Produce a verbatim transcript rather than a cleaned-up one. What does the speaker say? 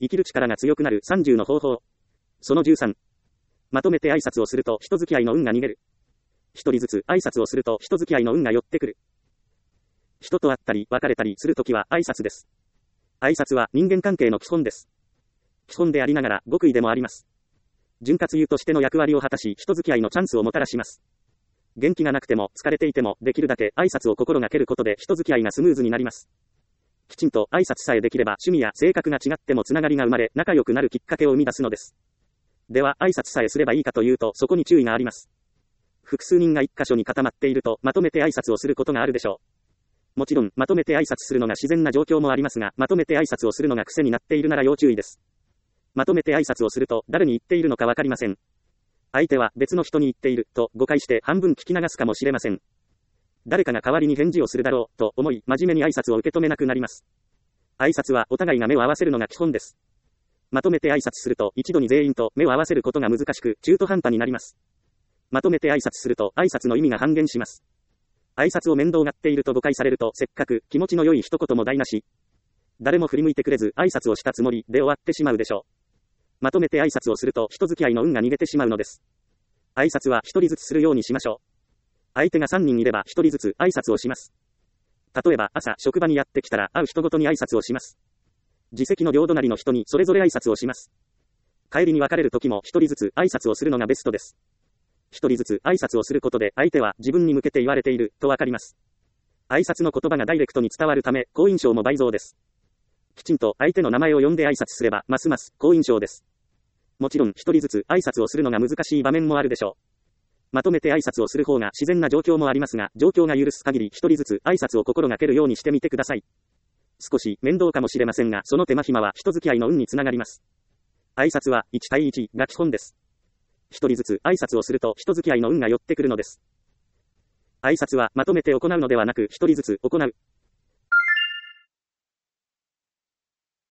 生きる力が強くなるさんじゅうの方法。そのじゅうさん。まとめて挨拶をすると人付き合いの運が逃げる。一人ずつ挨拶をすると人付き合いの運が寄ってくる。人と会ったり別れたりするときは挨拶です。挨拶は人間関係の基本です。基本でありながら極意でもあります。潤滑油としての役割を果たし人付き合いのチャンスをもたらします。元気がなくても疲れていてもできるだけ挨拶を心がけることで人付き合いがスムーズになります。きちんと挨拶さえできれば趣味や性格が違ってもつながりが生まれ仲良くなるきっかけを生み出すのです。では挨拶さえすればいいかというとそこに注意があります。複数人が一箇所に固まっているとまとめて挨拶をすることがあるでしょう。もちろんまとめて挨拶するのが自然な状況もありますがまとめて挨拶をするのが癖になっているなら要注意です。まとめて挨拶をすると誰に言っているのかわかりません。相手は別の人に言っていると誤解して半分聞き流すかもしれません。誰かが代わりに返事をするだろうと思い真面目に挨拶を受け止めなくなります。挨拶はお互いが目を合わせるのが基本です。まとめて挨拶すると一度に全員と目を合わせることが難しく中途半端になります。まとめて挨拶すると挨拶の意味が半減します。挨拶を面倒がっていると誤解されるとせっかく気持ちの良い一言も台無し。誰も振り向いてくれず挨拶をしたつもりで終わってしまうでしょう。まとめて挨拶をすると人付き合いの運が逃げてしまうのです。挨拶は一人ずつするようにしましょう。相手がさんにんいれば一人ずつ挨拶をします。例えば朝職場にやってきたら会う人ごとに挨拶をします。自席の両隣の人にそれぞれ挨拶をします。帰りに別れる時も一人ずつ挨拶をするのがベストです。一人ずつ挨拶をすることで相手は自分に向けて言われているとわかります。挨拶の言葉がダイレクトに伝わるため好印象も倍増です。きちんと相手の名前を呼んで挨拶すればますます好印象です。もちろん一人ずつ挨拶をするのが難しい場面もあるでしょう。まとめて挨拶をする方が自然な状況もありますが、状況が許す限り一人ずつ挨拶を心がけるようにしてみてください。少し面倒かもしれませんが、その手間暇は人付き合いの運につながります。挨拶は一対一が基本です。一人ずつ挨拶をすると人付き合いの運が寄ってくるのです。挨拶はまとめて行うのではなく一人ずつ行う。